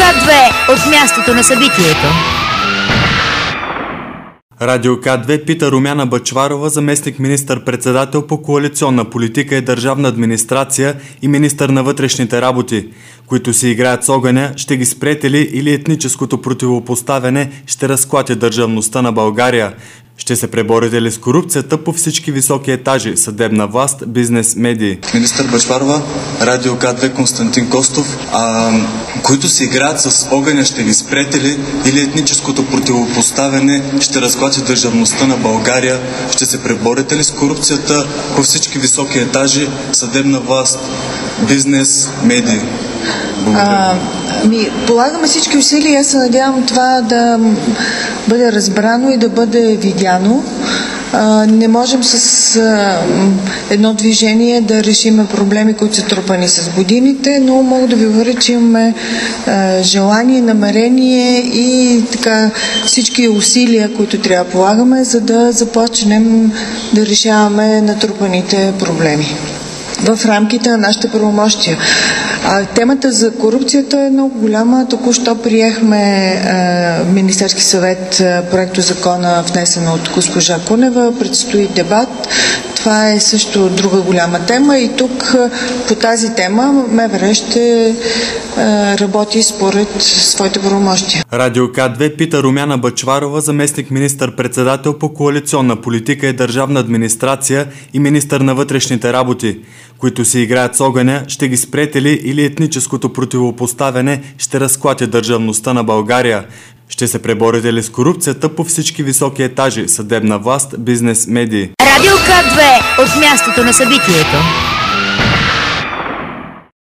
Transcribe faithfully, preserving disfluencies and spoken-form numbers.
две от мястото на събитието. Радио К две пита Румяна Бъчварова, заместник министър-председател по коалиционна политика и държавна администрация и министър на вътрешните работи, които си играят с огъня, ще ги спрете ли или етническото противопоставяне ще разклати държавността на България? Ще се преборите ли с корупцията по всички високи етажи, съдебна власт, бизнес, медии? Министър Бъчварова, Радио К две, Константин Костов, а, които се играят с огъня, ще ги спрете ли или етническото противопоставяне ще разклати държавността на България? Ще се преборите ли с корупцията по всички високи етажи, съдебна власт, бизнес, медии? А, ми, полагаме всички усилия. Аз се надявам това да бъде разбрано и да бъде видяно. А, не можем с а, едно движение да решим проблеми, които са трупани с годините, но мога да ви уверя, че имаме а, желание, намерение и така всички усилия, които трябва да полагаме, за да започнем да решаваме натрупаните проблеми в рамките на нашите правомощия. А, темата за корупцията е много голяма. Току-що приехме в Министерски съвет проекто закона, внесен от госпожа Кунева. Предстои дебат. Това е също друга голяма тема и тук по тази тема МВР ще а, работи според своите правомощия. Радио К две пита Румяна Бъчварова, заместник министър-председател по коалиционна политика и държавна администрация и министър на вътрешните работи, които си играят с огъня, ще ги спрете ли или етническото противопоставяне ще разклати държавността на България? Ще се преборите ли с корупцията по всички високи етажи, съдебна власт, бизнес, медии? Радио К две от мястото на събитието.